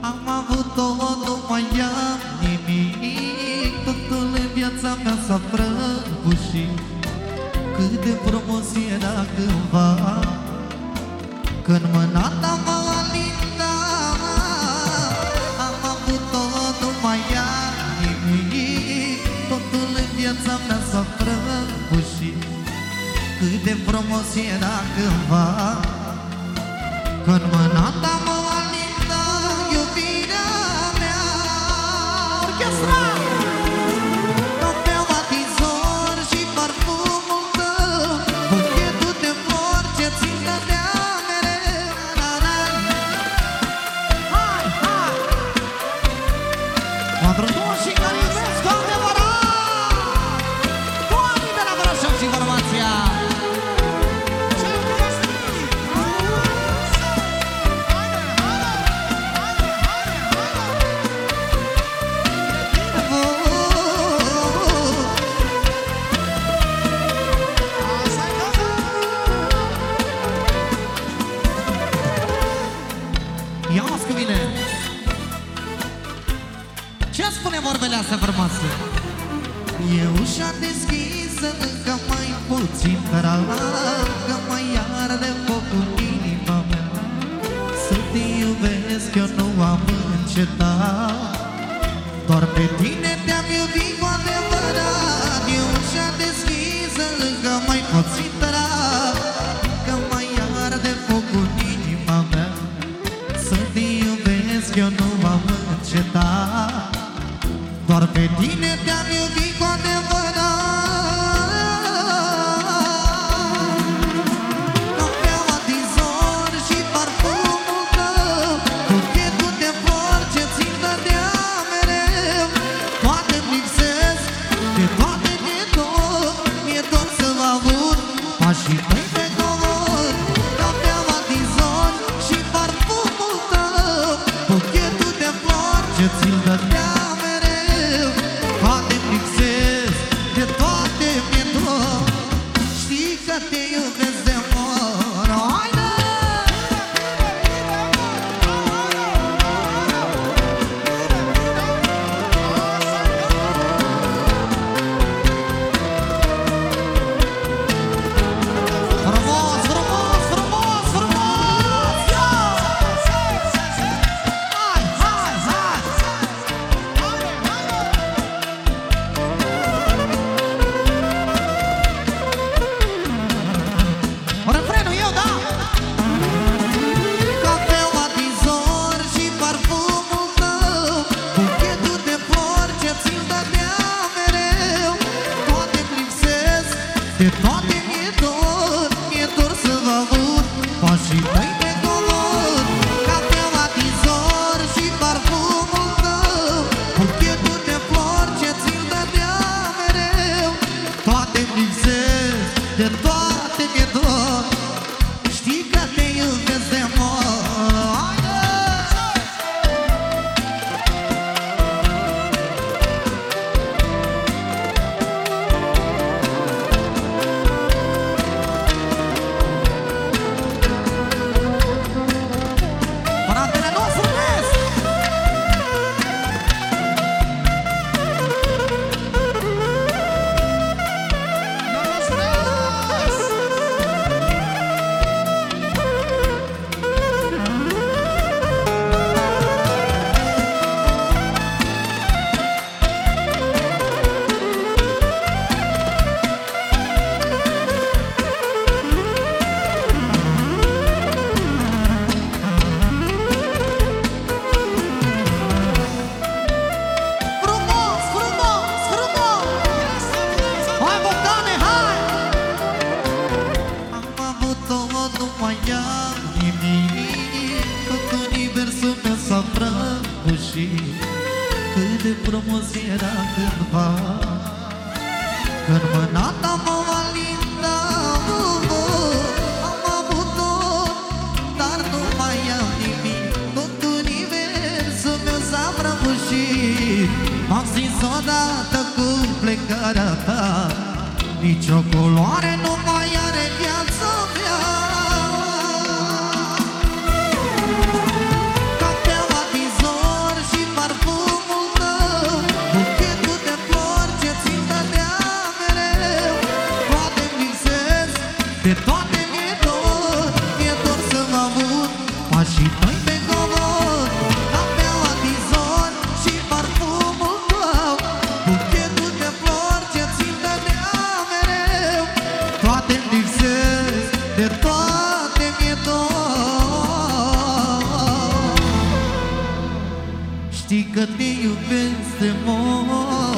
Am avut tot, nu mai am nimic. Totul în viața mea s-a prăbușit. Cât de frumos era cândva, când mâna ta mă alinda. Am avut tot, nu mai am nimic. Totul în viața mea s-a prăbușit. Cât de frumos era cândva, când mâna ta mă alinda, iubirea mea. Orchestra! Noaptea atizor și parfumul tău, buchetul de flori ce ți dădea mereu. Hai, hai! Pentru toți și care iubesc cu adevărat, toți de la Brașov și formația. Ia-o-ți cu mine! Ce spune vorbele astea frumoase? E ușa deschisă, încă mai puțin că mai arde focul inima mea. Să te iubesc eu nu am încetat, doar pe tine te-am iubit cu adevărat. E ușa deschisă, încă mai puțin că mai arde focul inima mea. Să te iubesc eu nu am încetat, doar pe tine te-am iubit cu adevărat. Noaptea atizor și parfumul tău, buchetul de flori ce ți dădea mereu. Toate-mi lipsesc, de toate de tot, mi-e dor să vă aud pașii tăi pe comod. Noaptea atizor și parfumul tău, buchetul de flori ce ți dădea mereu. Toate-mi lipsesc, de toate mi-e dor, știi că te iubesc de mor. Haide! Frumos, frumos, frumos, frumos! Hai, hai, hai! Refrenul eu, da? Cafeaua din zor și parfumul tău, buchetul de flori ce ți-l dădea mereu. Toate-mi lipsesc, de toate mi-e dor să vă aud pașii tăi pe comod. Cafeaua din zor și parfumul tău, buchetul de flori ce ți-l dădea mereu. Toate-mi lipsesc, de toate mi-e dor, știi că te iubesc de mor. Haide! Fratele nostru Nesc! Frumos, frumos, frumos! Hai, Bogdane, hai! Am avut tot, nu mai am nimic. Tot universul meu s-a prăbușit. Cât de frumos era cândva, când mâna ta mă alinda. Am avut tot, dar nu mai am nimic. Tot universul meu s-a prăbușit. M-am zis odată cu plecarea ta, nicio culoare nu mai are viața mea. Cafeaua din zor Știi că te iubesc de mor.